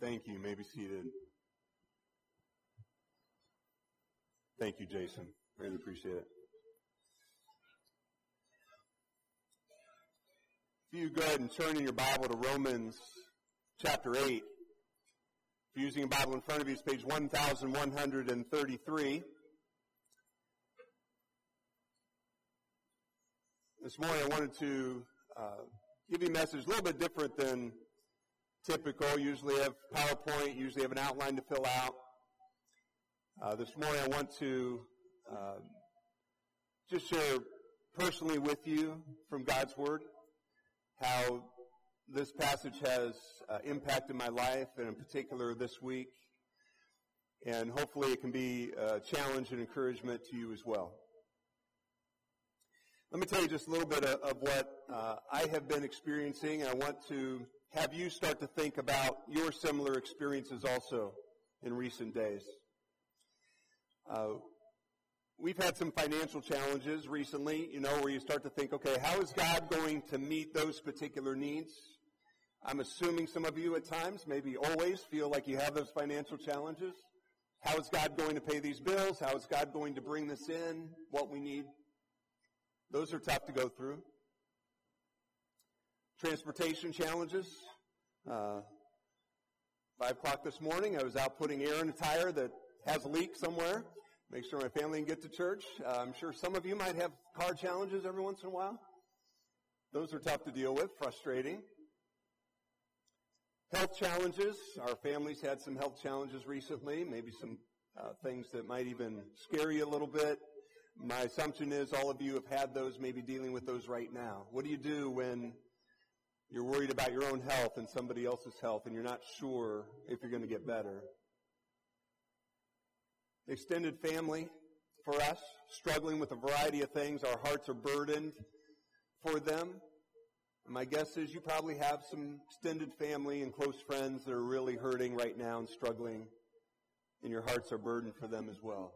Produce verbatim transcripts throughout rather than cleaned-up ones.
Thank you. You may be seated. Thank you, Jason. Really appreciate it. If you go ahead and turn in your Bible to Romans chapter eight. If you're using a Bible in front of you, it's page one thousand one hundred thirty-three. This morning I wanted to uh, give you a message a little bit different than typical. Usually I have PowerPoint, usually have an outline to fill out. Uh, this morning I want to uh, just share personally with you from God's Word how this passage has uh, impacted my life, and in particular this week. And hopefully it can be a challenge and encouragement to you as well. Let me tell you just a little bit of, of what uh, I have been experiencing, and I want to have you start to think about your similar experiences also in recent days. Uh, we've had some financial challenges recently, you know, where you start to think, okay, how is God going to meet those particular needs? I'm assuming some of you at times, maybe always, feel like you have those financial challenges. How is God going to pay these bills? How is God going to bring this in, what we need? Those are tough to go through. Transportation challenges. Uh, five o'clock this morning, I was out putting air in a tire that has a leak somewhere. Make sure my family can get to church. Uh, I'm sure some of you might have car challenges every once in a while. Those are tough to deal with, frustrating. Health challenges. Our family's had some health challenges recently, maybe some uh, things that might even scare you a little bit. My assumption is all of you have had those, maybe dealing with those right now. What do you do when you're worried about your own health and somebody else's health and you're not sure if you're going to get better? Extended family for us, struggling with a variety of things. Our hearts are burdened for them. My guess is you probably have some extended family and close friends that are really hurting right now and struggling, and your hearts are burdened for them as well.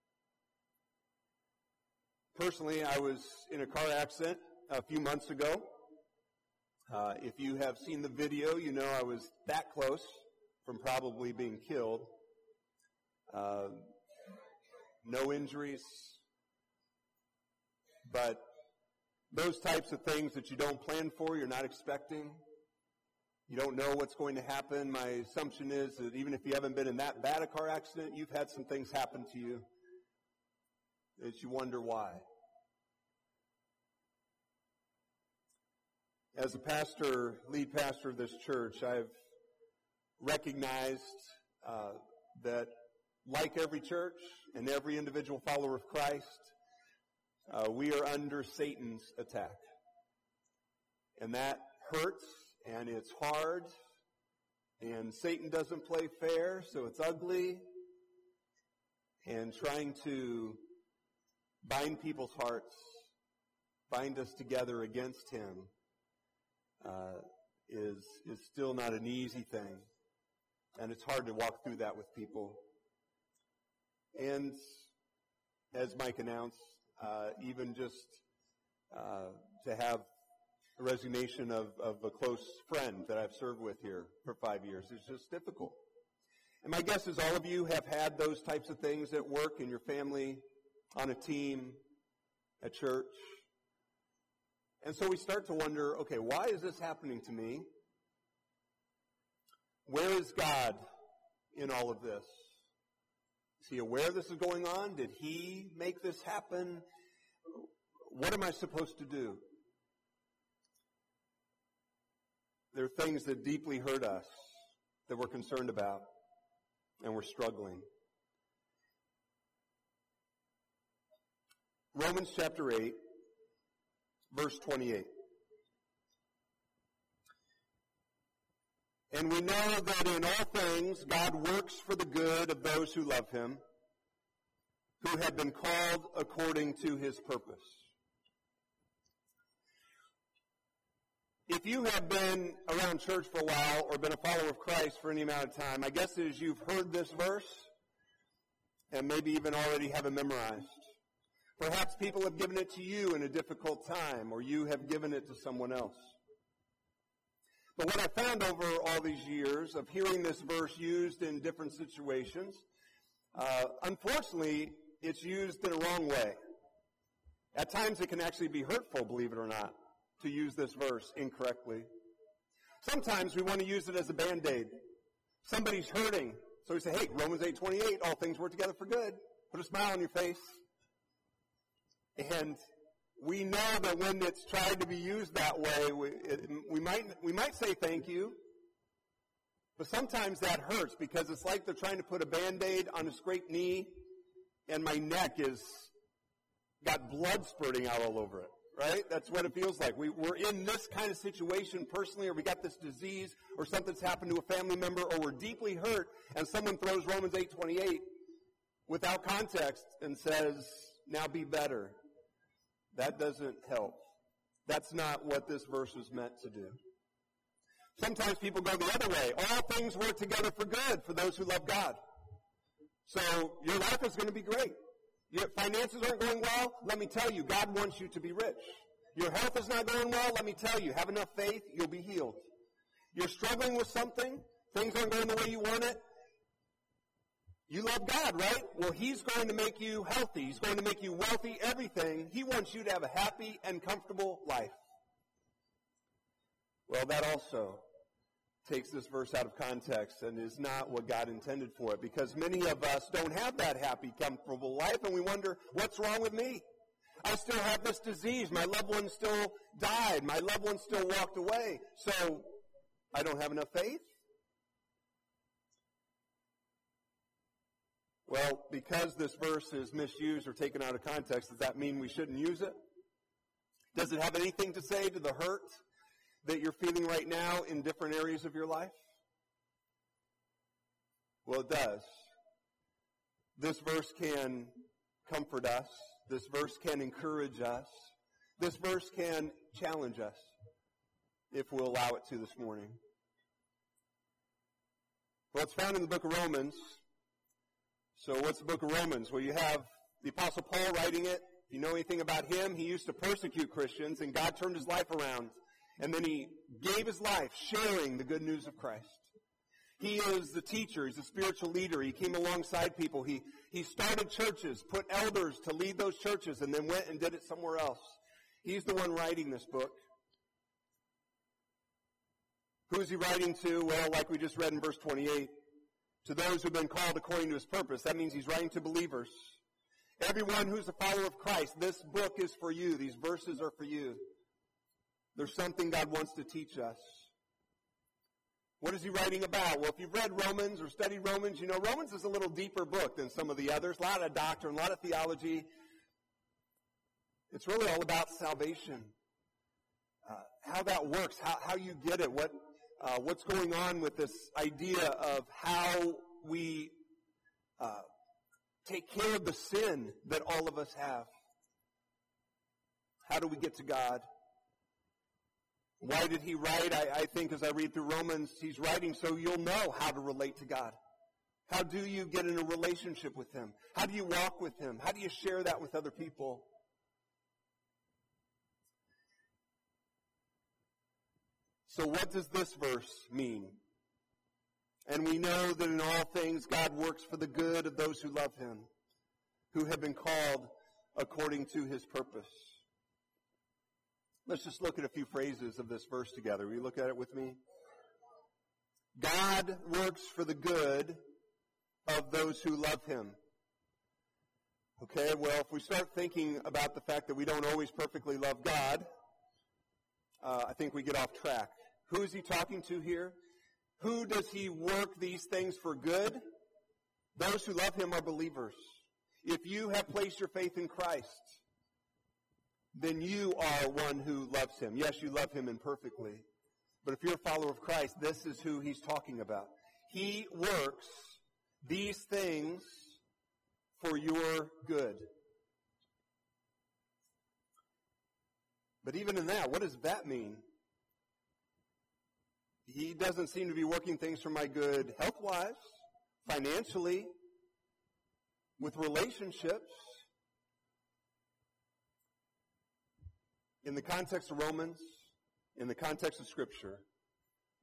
Personally, I was in a car accident a few months ago. Uh, if you have seen the video, you know I was that close from probably being killed. Uh, no injuries, but those types of things that you don't plan for, you're not expecting. You don't know what's going to happen. My assumption is that even if you haven't been in that bad a car accident, you've had some things happen to you that you wonder why. As a pastor, lead pastor of this church, I've recognized uh, that like every church and every individual follower of Christ, uh, we are under Satan's attack. And that hurts, and it's hard, and Satan doesn't play fair, so it's ugly. And trying to bind people's hearts, bind us together against him, uh, is is still not an easy thing. And it's hard to walk through that with people. And as Mike announced, uh, even just uh, to have a resignation of, of a close friend that I've served with here for five years is just difficult. And my guess is all of you have had those types of things at work, in your family, on a team, at church. And so we start to wonder, okay, why is this happening to me? Where is God in all of this? Is he aware this is going on? Did he make this happen? What am I supposed to do? There are things that deeply hurt us, that we're concerned about, and we're struggling. Romans chapter eight, verse twenty-eight. And we know that in all things God works for the good of those who love him, who have been called according to his purpose. If you have been around church for a while or been a follower of Christ for any amount of time, my guess is you've heard this verse and maybe even already have it memorized. Perhaps people have given it to you in a difficult time, or you have given it to someone else. But what I found over all these years of hearing this verse used in different situations, uh, unfortunately, it's used in a wrong way. At times it can actually be hurtful, believe it or not, to use this verse incorrectly. Sometimes we want to use it as a Band-Aid. Somebody's hurting, so we say, hey, Romans eight twenty-eight, all things work together for good. Put a smile on your face. And we know that when it's tried to be used that way, we, it, we might we might say thank you, but sometimes that hurts because it's like they're trying to put a Band-Aid on a scraped knee, and my neck is got blood spurting out all over it, right? That's what it feels like. We, we're in this kind of situation personally, or we got this disease, or something's happened to a family member, or we're deeply hurt, and someone throws Romans eight twenty-eight without context and says, now be better. That doesn't help. That's not what this verse was meant to do. Sometimes people go the other way. All things work together for good for those who love God. So your life is going to be great. Your finances aren't going well? Let me tell you, God wants you to be rich. Your health is not going well? Let me tell you, have enough faith, you'll be healed. You're struggling with something, things aren't going the way you want it. You love God, right? Well, He's going to make you healthy. He's going to make you wealthy, everything. He wants you to have a happy and comfortable life. Well, that also takes this verse out of context and is not what God intended for it, because many of us don't have that happy, comfortable life, and we wonder, what's wrong with me? I still have this disease. My loved one still died. My loved one still walked away. So I don't have enough faith? Well, because this verse is misused or taken out of context, does that mean we shouldn't use it? Does it have anything to say to the hurt that you're feeling right now in different areas of your life? Well, it does. This verse can comfort us. This verse can encourage us. This verse can challenge us if we'll allow it to this morning. Well, it's found in the book of Romans. So what's the book of Romans? Well, you have the Apostle Paul writing it. If you know anything about him, he used to persecute Christians, and God turned his life around. And then he gave his life sharing the good news of Christ. He is the teacher. He's a spiritual leader. He came alongside people. He, he started churches, put elders to lead those churches, and then went and did it somewhere else. He's the one writing this book. Who is he writing to? Well, like we just read in verse twenty-eight, to those who have been called according to his purpose. That means he's writing to believers. Everyone who's a follower of Christ, this book is for you. These verses are for you. There's something God wants to teach us. What is he writing about? Well, if you've read Romans or studied Romans, you know Romans is a little deeper book than some of the others. A lot of doctrine, a lot of theology. It's really all about salvation. Uh, how that works, how, how you get it, what uh, what's going on with this idea of how we uh, take care of the sin that all of us have. How do we get to God? Why did he write? I, I think as I read through Romans, he's writing so you'll know how to relate to God. How do you get in a relationship with him? How do you walk with him? How do you share that with other people? So what does this verse mean? And we know that in all things God works for the good of those who love him, who have been called according to his purpose. Let's just look at a few phrases of this verse together. Will you look at it with me? God works for the good of those who love him. Okay, well, if we start thinking about the fact that we don't always perfectly love God, uh, I think we get off track. Who is he talking to here? Who does he work these things for good? Those who love him are believers. If you have placed your faith in Christ, then you are one who loves him. Yes, you love him imperfectly. But if you're a follower of Christ, this is who he's talking about. He works these things for your good. But even in that, what does that mean? He doesn't seem to be working things for my good health-wise, financially, with relationships. In the context of Romans, in the context of Scripture,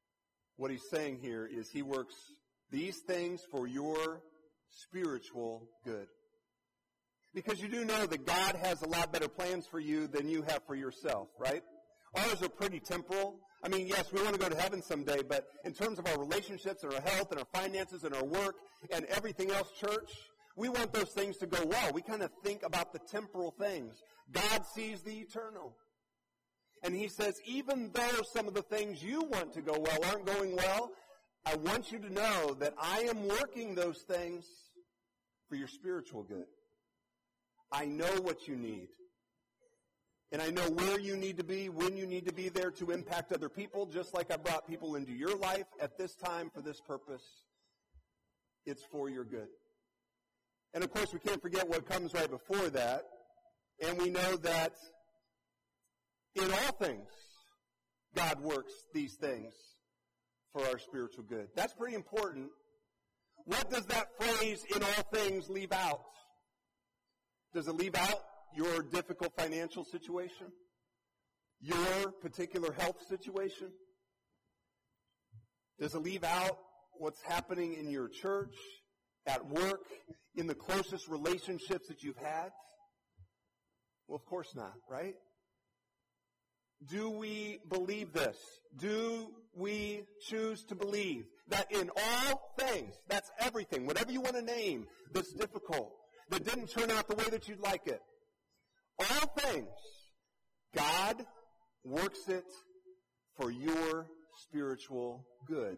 What he's saying here is he works these things for your spiritual good. Because you do know that God has a lot better plans for you than you have for yourself, right? Ours are pretty temporal. I mean, yes, we want to go to heaven someday, but in terms of our relationships and our health and our finances and our work and everything else, church, we want those things to go well. We kind of think about the temporal things. God sees the eternal. And he says, even though some of the things you want to go well aren't going well, I want you to know that I am working those things for your spiritual good. I know what you need. And I know where you need to be, when you need to be there to impact other people, just like I brought people into your life at this time for this purpose. It's for your good. And of course, we can't forget what comes right before that. And we know that in all things, God works these things for our spiritual good. That's pretty important. What does that phrase, in all things, leave out? Does it leave out your difficult financial situation? Your particular health situation? Does it leave out what's happening in your church, at work, in the closest relationships that you've had? Well, of course not, right? Do we believe this? Do we choose to believe that in all things, that's everything, whatever you want to name that's difficult, that didn't turn out the way that you'd like it, all things, God works it for your spiritual good.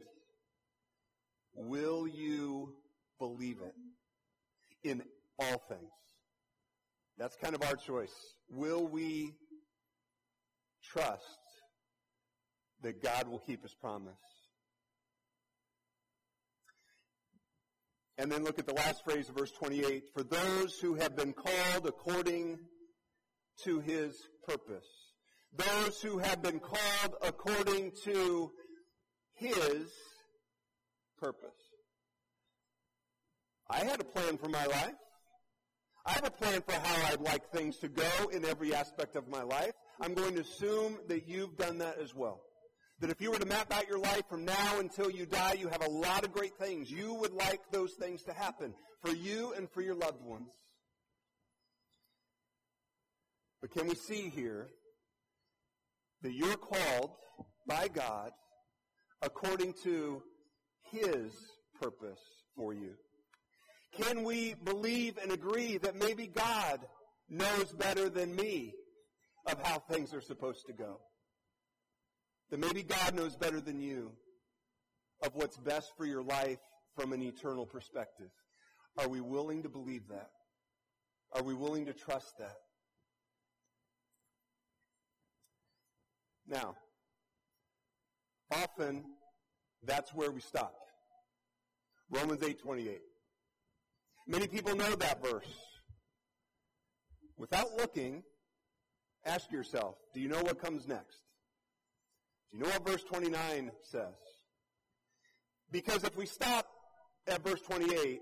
Will you believe it in all things? That's kind of our choice. Will we trust that God will keep his promise? And then look at the last phrase of verse twenty-eight. For those who have been called according to his purpose. Those who have been called according to his purpose. I had a plan for my life. I have a plan for how I'd like things to go in every aspect of my life. I'm going to assume that you've done that as well. That if you were to map out your life from now until you die, you have a lot of great things. You would like those things to happen for you and for your loved ones. But can we see here that you're called by God according to his purpose for you? Can we believe and agree that maybe God knows better than me of how things are supposed to go? That maybe God knows better than you of what's best for your life from an eternal perspective. Are we willing to believe that? Are we willing to trust that? Now, often that's where we stop. Romans eight twenty-eight. Many people know that verse. Without looking, ask yourself, do you know what comes next? Do you know what verse twenty-nine says? Because if we stop at verse twenty-eight,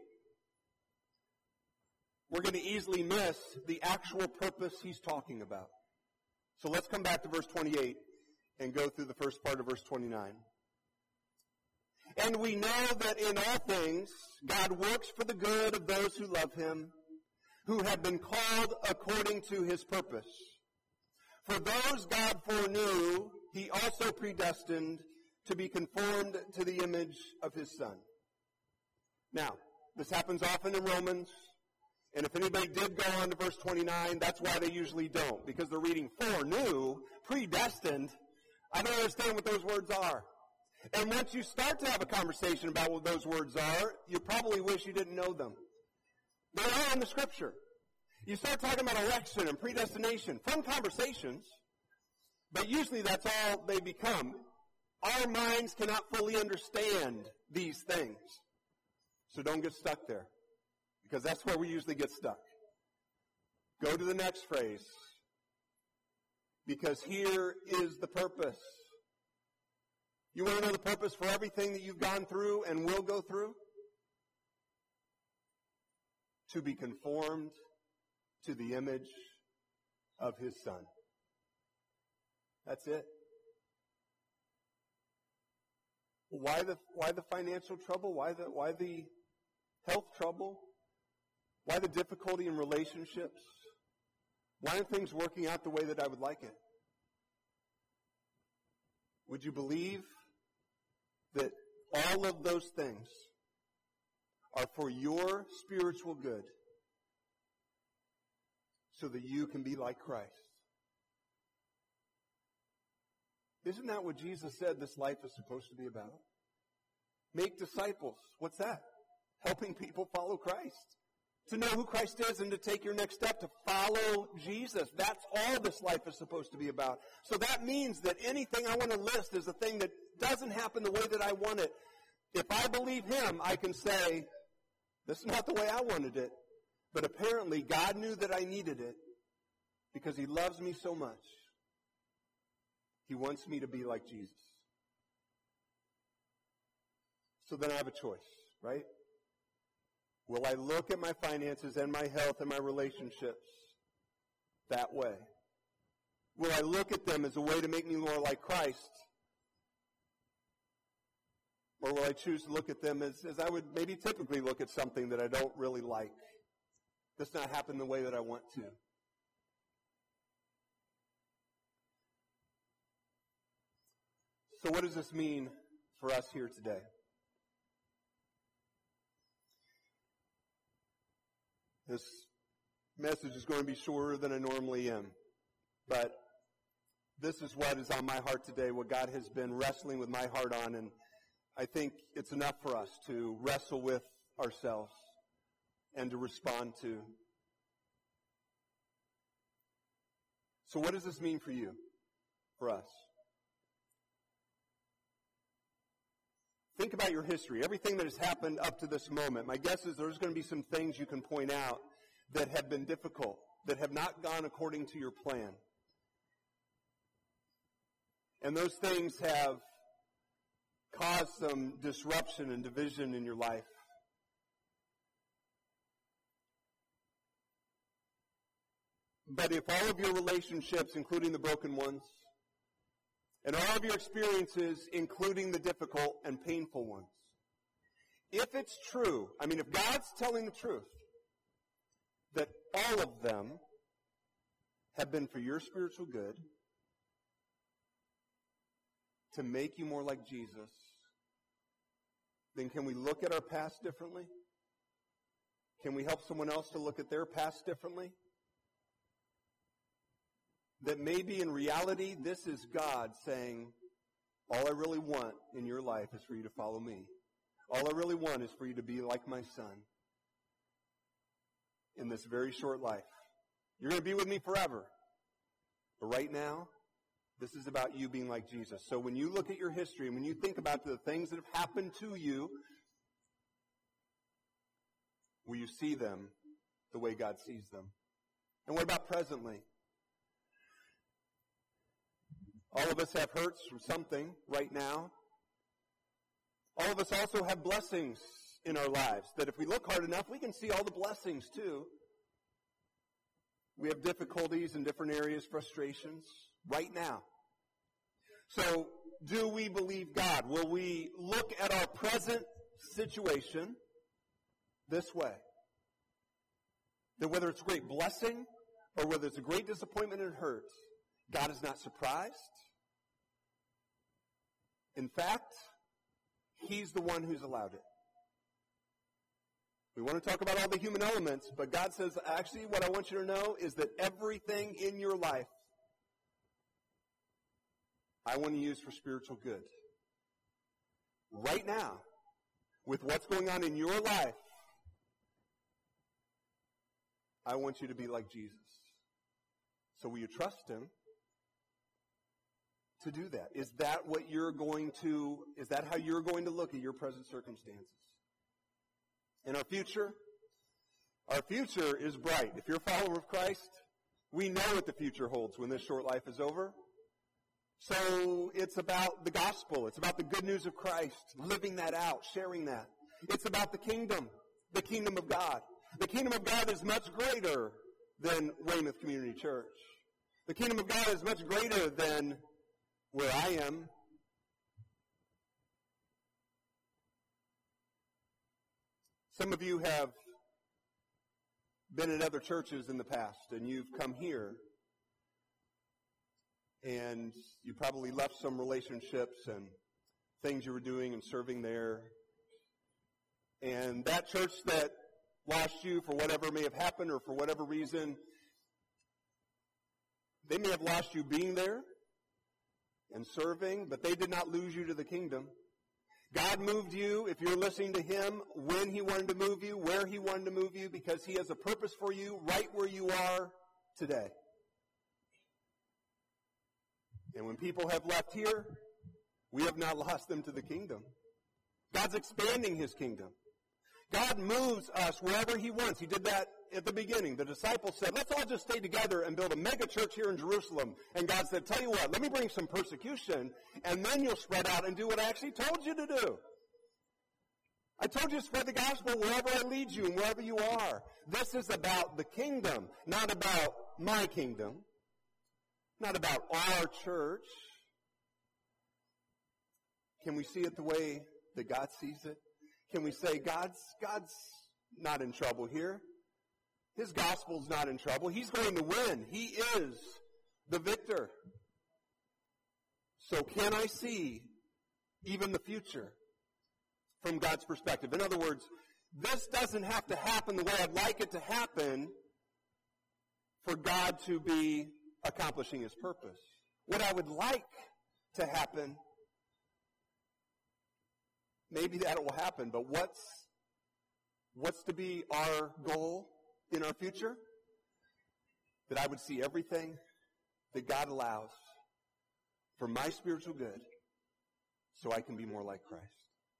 we're going to easily miss the actual purpose he's talking about. So let's come back to verse twenty-eight and go through the first part of verse twenty-nine. And we know that in all things, God works for the good of those who love him, who have been called according to his purpose. For those God foreknew, he also predestined to be conformed to the image of his Son. Now, this happens often in Romans, and if anybody did go on to verse twenty-nine, that's why they usually don't, because they're reading foreknew, predestined. I don't understand what those words are. And once you start to have a conversation about what those words are, you probably wish you didn't know them. They are in the Scripture. You start talking about election and predestination, fun conversations, but usually that's all they become. Our minds cannot fully understand these things. So don't get stuck there, because that's where we usually get stuck. Go to the next phrase, because here is the purpose. You want to know the purpose for everything that you've gone through and will go through? To be conformed to the image of his Son. That's it. Why the why the financial trouble? Why the why the health trouble? Why the difficulty in relationships? Why aren't things working out the way that I would like it? Would you believe that all of those things are for your spiritual good so that you can be like Christ? Isn't that what Jesus said this life is supposed to be about? Make disciples. What's that? Helping people follow Christ. To know who Christ is and to take your next step to follow Jesus. That's all this life is supposed to be about. So that means that anything I want to list is a thing that doesn't happen the way that I want it. If I believe Him, I can say, this is not the way I wanted it. But apparently God knew that I needed it because He loves me so much. He wants me to be like Jesus. So then I have a choice, right? Will I look at my finances and my health and my relationships that way? Will I look at them as a way to make me more like Christ? Or will I choose to look at them as, as I would maybe typically look at something that I don't really like? Does not happen the way that I want to. So what does this mean for us here today? This message is going to be shorter than I normally am. But this is what is on my heart today, what God has been wrestling with my heart on. And I think it's enough for us to wrestle with ourselves and to respond to. So what does this mean for you, for us? Think about your history, everything that has happened up to this moment. My guess is there's going to be some things you can point out that have been difficult, that have not gone according to your plan. And those things have caused some disruption and division in your life. But if all of your relationships, including the broken ones, and all of your experiences, including the difficult and painful ones, if it's true, I mean, if God's telling the truth, that all of them have been for your spiritual good, to make you more like Jesus, then can we look at our past differently? Can we help someone else to look at their past differently? That maybe in reality, this is God saying, all I really want in your life is for you to follow me. All I really want is for you to be like my son in this very short life. You're going to be with me forever. But right now, this is about you being like Jesus. So when you look at your history and when you think about the things that have happened to you, will you see them the way God sees them? And what about presently? All of us have hurts from something right now. All of us also have blessings in our lives that if we look hard enough, we can see all the blessings too. We have difficulties in different areas, frustrations right now. So, do we believe God? Will we look at our present situation this way? That whether it's a great blessing or whether it's a great disappointment and hurt, God is not surprised. In fact, He's the one who's allowed it. We want to talk about all the human elements, but God says, actually, what I want you to know is that everything in your life, I want to use for spiritual good. Right now, with what's going on in your life, I want you to be like Jesus. So will you trust Him to do that? Is that what you're going to, is that how you're going to look at your present circumstances? In our future, our future is bright. If you're a follower of Christ, we know what the future holds when this short life is over. So it's about the gospel. It's about the good news of Christ, living that out, sharing that. It's about the kingdom, the kingdom of God. The kingdom of God is much greater than Weymouth Community Church. The kingdom of God is much greater than where I am. Some of you have been in other churches in the past, and you've come here, and you probably left some relationships and things you were doing and serving there. And that church that lost you for whatever may have happened or for whatever reason, they may have lost you being there and serving, but they did not lose you to the kingdom. God moved you, if you're listening to Him, when He wanted to move you, where He wanted to move you, because He has a purpose for you right where you are today. And when people have left here, we have not lost them to the kingdom. God's expanding His kingdom. God moves us wherever He wants. He did that at the beginning. The disciples said, let's all just stay together and build a mega church here in Jerusalem. And God said, tell you what, let me bring some persecution, and then you'll spread out and do what I actually told you to do. I told you to spread the gospel wherever I lead you and wherever you are. This is about the kingdom, not about my kingdom, not about our church. Can we see it the way that God sees it? Can we say, God's, God's not in trouble here? His gospel's not in trouble. He's going to win. He is the victor. So can I see even the future from God's perspective? In other words, this doesn't have to happen the way I'd like it to happen for God to be accomplishing His purpose. What I would like to happen, maybe that will happen, but what's what's to be our goal in our future? That I would see everything that God allows for my spiritual good so I can be more like Christ.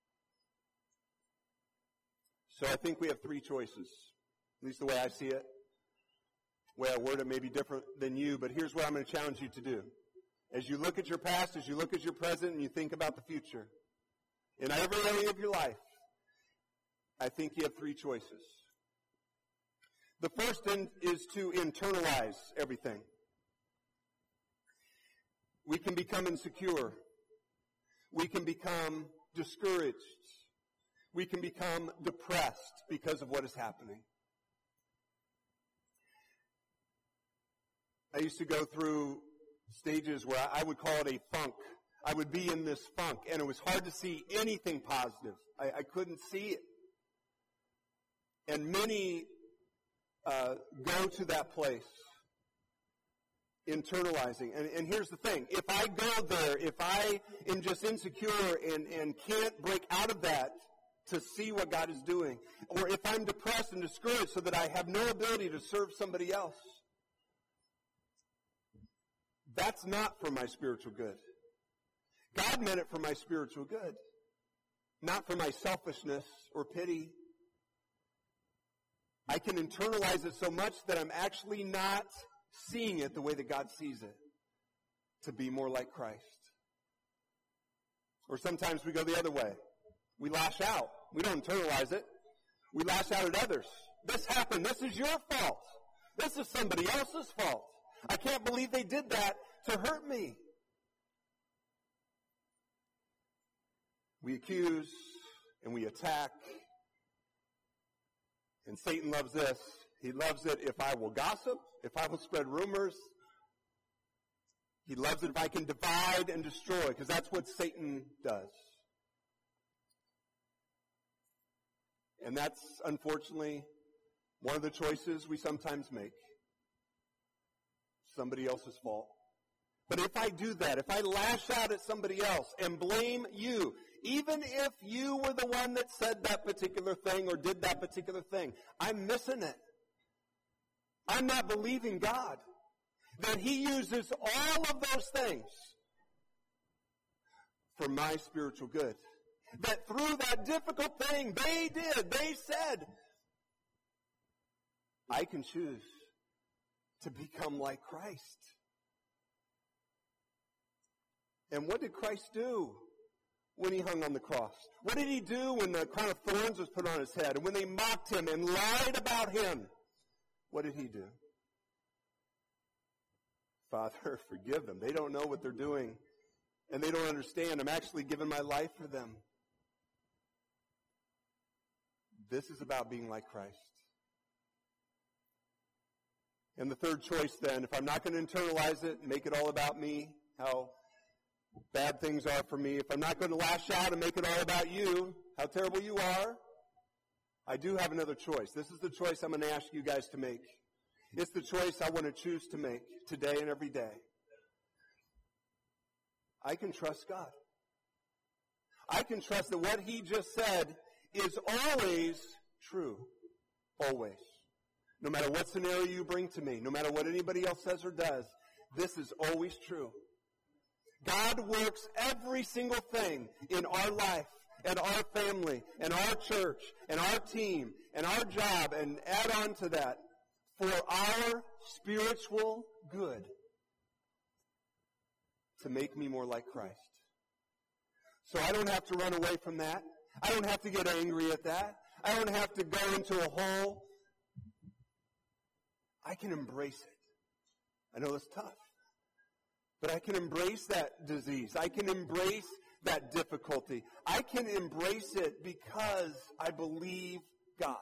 So I think we have three choices, at least the way I see it. The way I word it may be different than you, but here's what I'm going to challenge you to do. As you look at your past, as you look at your present, and you think about the future, in every area of your life, I think you have three choices. The first in, is to internalize everything. We can become insecure. We can become discouraged. We can become depressed because of what is happening. I used to go through stages where I would call it a funk. I would be in this funk, and it was hard to see anything positive. I, I couldn't see it. And many uh, go to that place, internalizing. And, and here's the thing. If I go there, if I am just insecure and, and can't break out of that to see what God is doing, or if I'm depressed and discouraged so that I have no ability to serve somebody else, that's not for my spiritual good. God meant it for my spiritual good, not for my selfishness or pity. I can internalize it so much that I'm actually not seeing it the way that God sees it, to be more like Christ. Or sometimes we go the other way. We lash out. We don't internalize it. We lash out at others. This happened. This is your fault. This is somebody else's fault. I can't believe they did that to hurt me. We accuse and we attack. And Satan loves this. He loves it if I will gossip, if I will spread rumors. He loves it if I can divide and destroy, because that's what Satan does. And that's, unfortunately, one of the choices we sometimes make. Somebody else's fault. But if I do that, if I lash out at somebody else and blame you, even if you were the one that said that particular thing or did that particular thing, I'm missing it. I'm not believing God that He uses all of those things for my spiritual good. That through that difficult thing they did, they said, I can choose to become like Christ. And what did Christ do when He hung on the cross? What did He do when the crown of thorns was put on His head? And when they mocked Him and lied about Him? What did He do? Father, forgive them. They don't know what they're doing. And they don't understand. I'm actually giving my life for them. This is about being like Christ. And the third choice then, if I'm not going to internalize it and make it all about me, how bad things are for me, if I'm not going to lash out and make it all about you, how terrible you are, I do have another choice. This is the choice I'm going to ask you guys to make. It's the choice I want to choose to make today and every day. I can trust God. I can trust that what He just said is always true. Always. No matter what scenario you bring to me, no matter what anybody else says or does, this is always true. God works every single thing in our life and our family and our church and our team and our job, and add on to that, for our spiritual good, to make me more like Christ. So I don't have to run away from that. I don't have to get angry at that. I don't have to go into a hole. I can embrace it. I know it's tough. But I can embrace that disease. I can embrace that difficulty. I can embrace it because I believe God.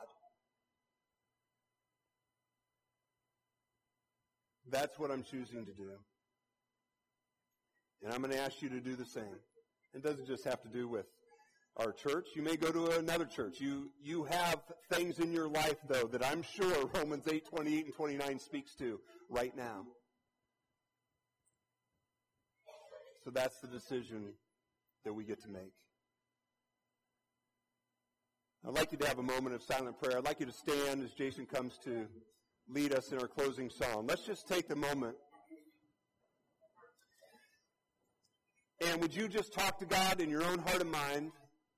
That's what I'm choosing to do. And I'm going to ask you to do the same. It doesn't just have to do with our church. You may go to another church. You you have things in your life, though, that I'm sure Romans eight, twenty-eight and twenty-nine speaks to right now. So that's the decision that we get to make. I'd like you to have a moment of silent prayer. I'd like you to stand as Jason comes to lead us in our closing song. Let's just take the moment. And would you just talk to God in your own heart and mind?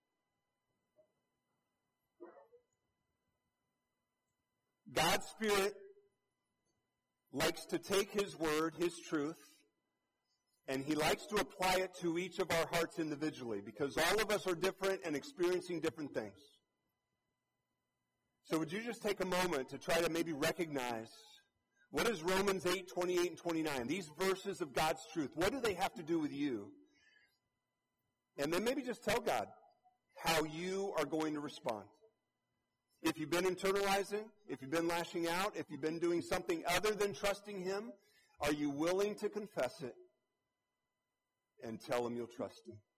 God's Spirit likes to take His Word, His truth, and He likes to apply it to each of our hearts individually, because all of us are different and experiencing different things. So would you just take a moment to try to maybe recognize, what is Romans eight, twenty-eight and twenty-nine? These verses of God's truth, what do they have to do with you? And then maybe just tell God how you are going to respond. If you've been internalizing, if you've been lashing out, if you've been doing something other than trusting Him, are you willing to confess it and tell Him you'll trust Him?